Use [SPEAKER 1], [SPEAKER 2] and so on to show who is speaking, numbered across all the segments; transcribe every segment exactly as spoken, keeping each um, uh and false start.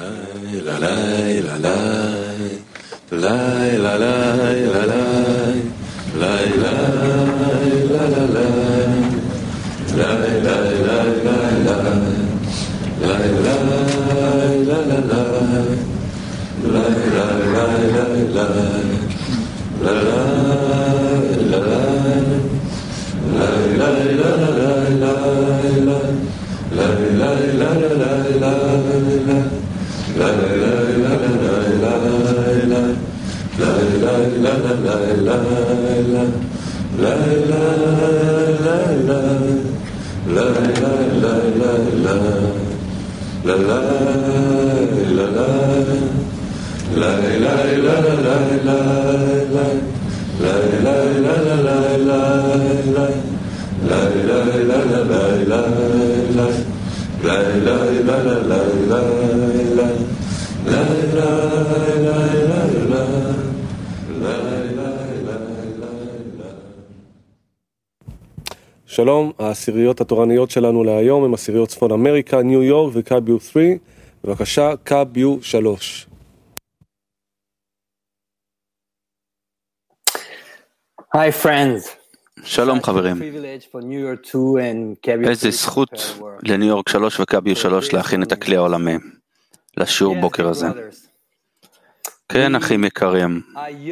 [SPEAKER 1] שלום, העשיריות התורניות שלנו להיום הם עשיריות צפון אמריקה, ניו יורק וקאביו שלוש. בבקשה, קאביו שלוש.
[SPEAKER 2] Hi friends.
[SPEAKER 3] שלום חברים. איזה זכות לניו יורק שלוש וקאביו שלוש להכין את הכלי העולמי לשיעור בוקר הזה. כן, אחים יקרים,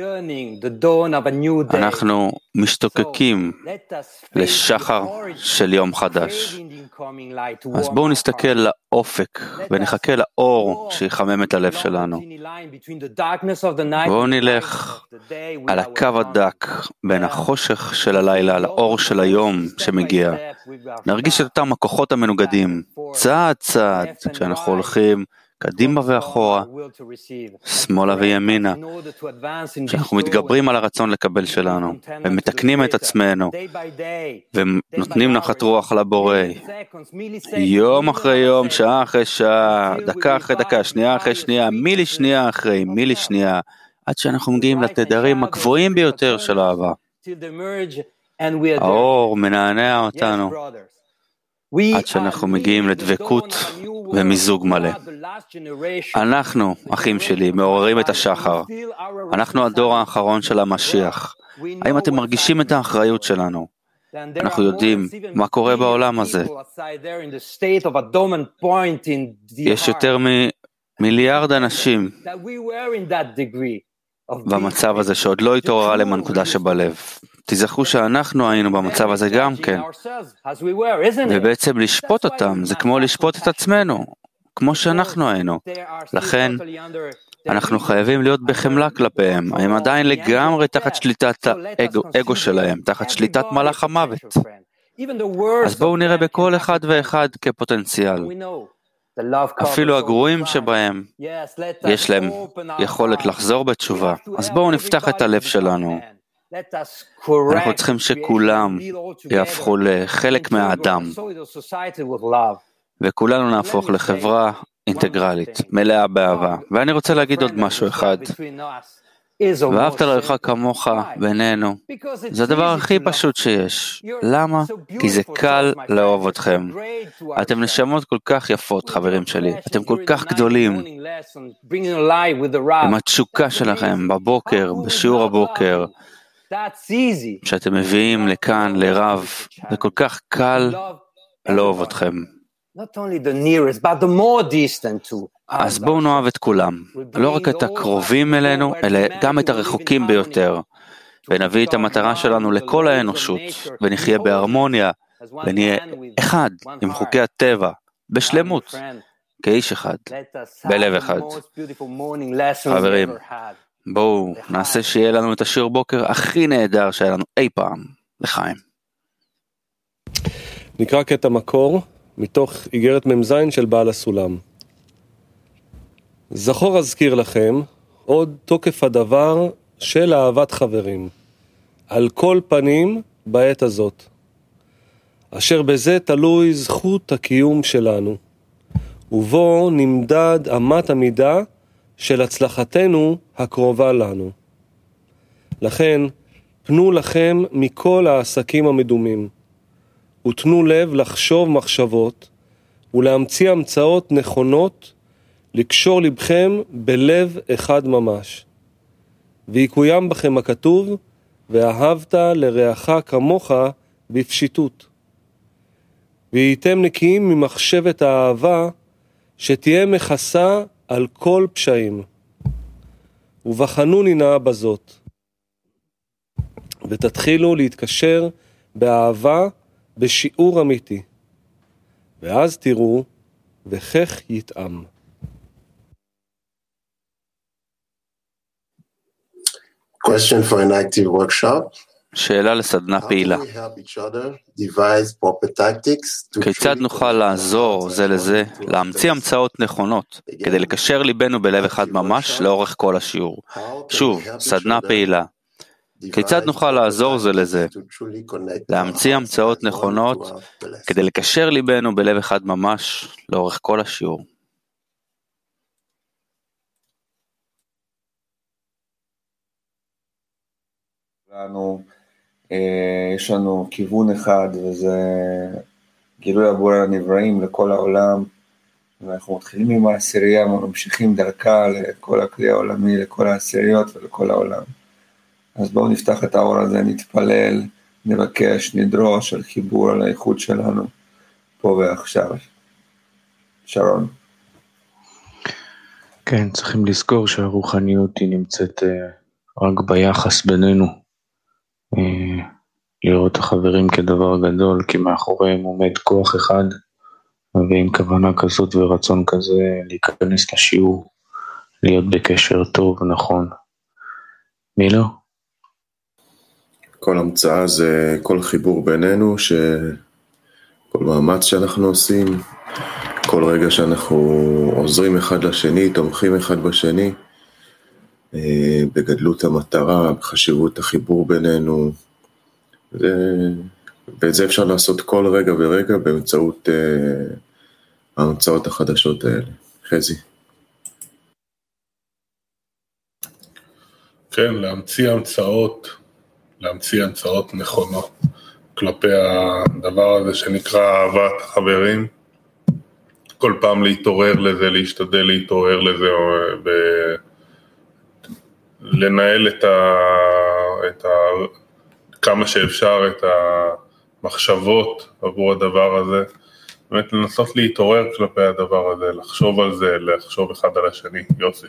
[SPEAKER 3] אנחנו משתוקקים לשחר של יום חדש. אז בואו נסתכל לאופק ונחכה לאור שיחמם את הלב שלנו. בואו נלך על הקו הדק בין החושך של הלילה לאור של היום שמגיע. נרגיש את אותם הכוחות המנוגדים, צעד צעד, כשאנחנו הולכים קדימה ואחורה, שמאלה וימינה, שאנחנו מתגברים על הרצון לקבל שלנו, ומתקנים את עצמנו, ונותנים נחת רוח לבורא, יום אחרי יום, שעה אחרי שעה, דקה אחרי דקה, שנייה אחרי שנייה, מילי שנייה אחרי מילי שנייה, עד שאנחנו מגיעים לתדרים הגבוהים ביותר של האהבה. האור מנענע אותנו, עד שאנחנו מגיעים לדבקות ומיזוג מלא. אנחנו, אחים שלי, מעוררים את השחר. אנחנו הדור האחרון של המשיח. האם אתם מרגישים את האחריות שלנו? אנחנו יודעים מה קורה בעולם הזה. יש יותר ממיליארד אנשים במצב הזה שעוד לא התעוררה להם הנקודה שבלב. תזכרו שאנחנו היינו במצב הזה גם כן, ובעצם לשפוט אותם זה כמו לשפוט את עצמנו, כמו שאנחנו היינו. לכן אנחנו חייבים להיות בחמלה כלפיהם, הם עדיין לגמרי תחת שליטת האגו שלהם, תחת שליטת מלאך המוות. אז בואו נראה בכל אחד ואחד כפוטנציאל. אפילו הגרועים שבהם יש להם יכולת לחזור בתשובה. אז בואו נפתח את הלב שלנו. אנחנו צריכים שכולם יהפכו לחלק מהאדם, וכולנו נהפוך לחברה אינטגרלית, מלאה באהבה. ואני רוצה להגיד עוד משהו אחד. ואהבת לרעך כמוך בינינו. זה הדבר הכי פשוט שיש. למה? כי זה קל לאהוב אתכם. אתם נשמות כל כך יפות, חברים שלי. אתם כל כך גדולים. עם התשוקה שלכם בבוקר, בשיעור הבוקר, שאתם מביאים לכאן לרב, זה כל כך קל לאהוב אתכם. אז בואו נאהב את כולם, לא רק את הקרובים אלינו, אלא גם את הרחוקים ביותר, ונביא את המטרה שלנו לכל האנושות, ונחיה בהרמוניה, ונהיה אחד עם חוקי הטבע, בשלמות, כאיש אחד, בלב אחד. חברים, בואו נעשה שיהיה לנו את השיר בוקר הכי נהדר שהיה לנו אי פעם, לחיים.
[SPEAKER 1] נקרא קטע מקור מתוך איגרת ממזין של בעל הסולם. זכור אזכיר לכם עוד תוקף הדבר של אהבת חברים, על כל פנים בעת הזאת, אשר בזה תלוי זכות הקיום שלנו, ובו נמדד אמת המידה של הצלחתנו הקרובה לנו. לכן, פנו לכם מכל העסקים המדומים, ותנו לב לחשוב מחשבות, ולהמציא המצאות נכונות, לקשור לבכם בלב אחד ממש. ויקוים בכם הכתוב, ואהבת לרעך כמוך בפשיטות. והייתם נקיים ממחשבת האהבה, שתהיה מכסה על כל פשעים. ובחנוני נא בזאת. ותתחילו להתקשר באהבה בשיעור אמיתי. ואז תראו, וכך יתאם.
[SPEAKER 4] Question for an active workshop.
[SPEAKER 3] שאלה לסדנה פעילה. כיצד נוכל לעזור זה לזה להמציא המצאות נכונות כדי לקשר ליבנו בלב אחד ממש לאורך כל השיעור? שוב, סדנה פעילה. כיצד נוכל לעזור זה לזה להמציא המצאות נכונות כדי לקשר ליבנו בלב אחד ממש לאורך כל השיעור?
[SPEAKER 5] לנו, יש לנו כיוון אחד, וזה גילוי הבורא לנבראים לכל העולם, ואנחנו מתחילים עם העשירייה, ממשיכים דרכה לכל הכלי העולמי, לכל העשיריות ולכל העולם. אז בואו נפתח את האור הזה, נתפלל, נבקש, נדרוש על חיבור, על האיכות שלנו, פה ועכשיו. שרון.
[SPEAKER 6] כן, צריכים לזכור שהרוחניות היא נמצאת רק ביחס בינינו, לראות החברים כדבר גדול, כי מאחוריהם עומד כוח אחד, ועם כוונה כזאת ורצון כזה להיכנס לשיעור, להיות בקשר טוב ונכון. מי לא?
[SPEAKER 7] כל המצאה זה כל חיבור בינינו, שכל מאמץ שאנחנו עושים, כל רגע שאנחנו עוזרים אחד לשני, תומכים אחד בשני, בגדלות המטרה, בחשיבות החיבור בינינו, ואת זה אפשר לעשות כל רגע ורגע באמצעות ההמצאות החדשות האלה. חזי.
[SPEAKER 8] כן, להמציא המצאות, להמציא המצאות נכונות כלפי הדבר הזה שנקרא אהבת החברים. כל פעם להתעורר לזה, להשתדל להתעורר לזה, ב... לנהל את, ה... את ה... כמה שאפשר את המחשבות עבור הדבר הזה, באמת לנסות להתעורר כלפי הדבר הזה, לחשוב על זה, לחשוב אחד על השני. יוסי.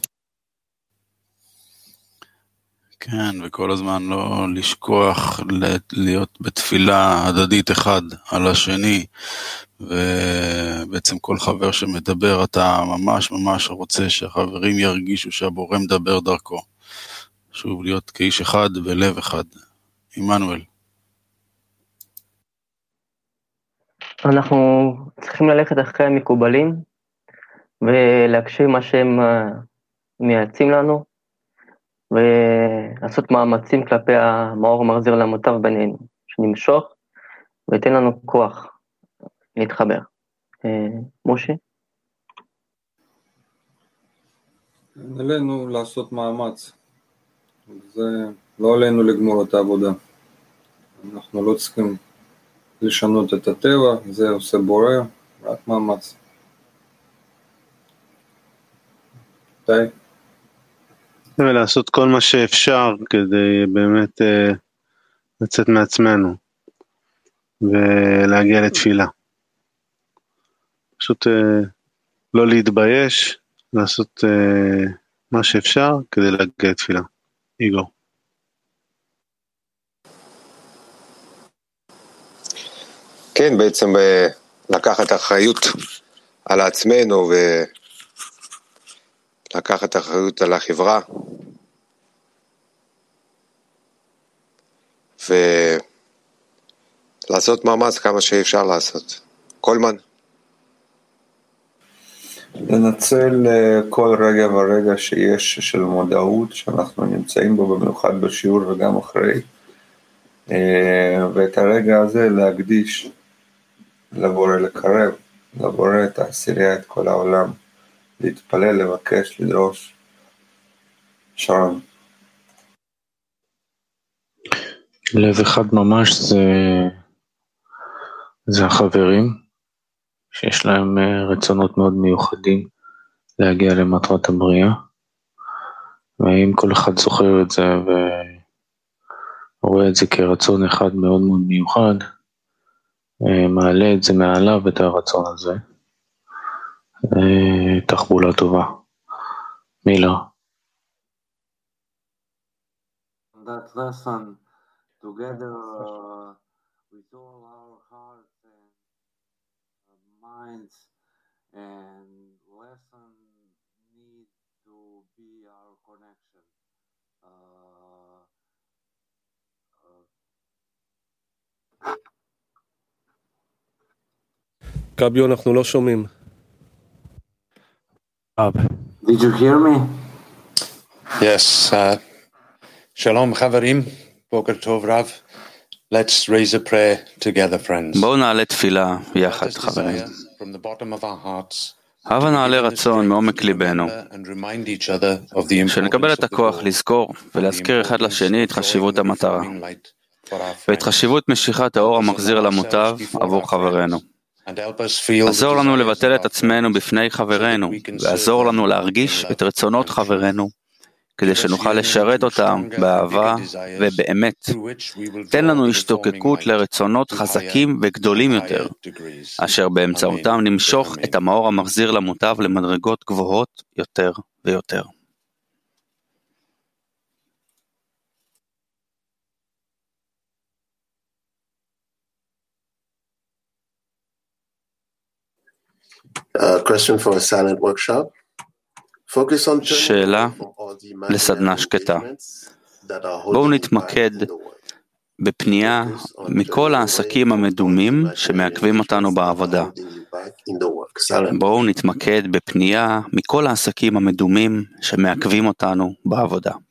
[SPEAKER 9] כן, וכל הזמן לא לשכוח להיות בתפילה הדדית אחד על השני, ובעצם כל חבר שמדבר אתה ממש ממש רוצה שהחברים ירגישו שהבורא מדבר דרכו. שוב, להיות כאיש אחד בלב אחד. עמנואל.
[SPEAKER 2] אנחנו צריכים ללכת אחרי המקובלים, ולהקשיב מה שהם מייעצים לנו, ולעשות מאמצים כלפי המאור המחזיר למוטב בינינו, שנמשוך ויתן לנו כוח להתחבר. מושי?
[SPEAKER 10] עלינו לעשות מאמץ, זה לא עלינו לגמור את העבודה, אנחנו לא צריכים לשנות את הטבע, זה עושה בורא, רק מאמץ. די.
[SPEAKER 11] ולעשות כל מה שאפשר כדי באמת uh, לצאת מעצמנו ולהגיע לתפילה. פשוט uh, לא להתבייש, לעשות uh, מה שאפשר כדי להגיע לתפילה. איגור.
[SPEAKER 4] כן, בעצם לקחת אחריות על עצמנו ולקחת אחריות על החברה ולעשות מאמץ כמה שאפשר לעשות. קולמן.
[SPEAKER 5] לנצל כל רגע ורגע שיש של מודעות שאנחנו נמצאים בו במיוחד בשיעור וגם אחרי, ואת הרגע הזה להקדיש לבורא, לקרב לבורא את העשירייה, את כל העולם, להתפלל, לבקש, לדרוש. שרון.
[SPEAKER 6] לב אחד ממש זה, זה החברים, שיש להם רצונות מאוד מיוחדים להגיע למטרת הבריאה, ואם כל אחד זוכר את זה ורואה את זה כרצון אחד מאוד מאוד מיוחד, מעלה את זה מעליו את הרצון הזה, תחבולה טובה. מילה.
[SPEAKER 12] That lesson together uh, with all our hearts and uh, minds, and lesson need to be our connection. Uh, uh,
[SPEAKER 1] קביו, אנחנו לא שומעים.
[SPEAKER 12] Did you hear me?
[SPEAKER 13] Yes. Uh, Shalom, חברים. בוקר טוב רב. Let's raise a prayer together, friends.
[SPEAKER 3] בואו נעלה תפילה יחד, חברים. הבה נעלה רצון מעומק ליבנו, שנקבל את הכוח לזכור ולהזכיר אחד לשני את חשיבות המטרה, ואת חשיבות משיכת האור המחזיר למוטב עבור חברינו. עזור לנו לבטל את עצמנו בפני חברינו, ועזור לנו להרגיש את רצונות חברינו, כדי שנוכל לשרת אותם באהבה ובאמת. תן לנו השתוקקות לרצונות חזקים וגדולים יותר, אשר באמצעותם נמשוך את המאור המחזיר למוטב למדרגות גבוהות יותר ויותר.
[SPEAKER 7] A question for a silent workshop.
[SPEAKER 3] שאלה לסדנה שקטה. בואו נתמקד בפנייה מכל העסקים המדומים שמעכבים אותנו בעבודה. בואו נתמקד בפנייה מכל העסקים המדומים שמעכבים אותנו בעבודה.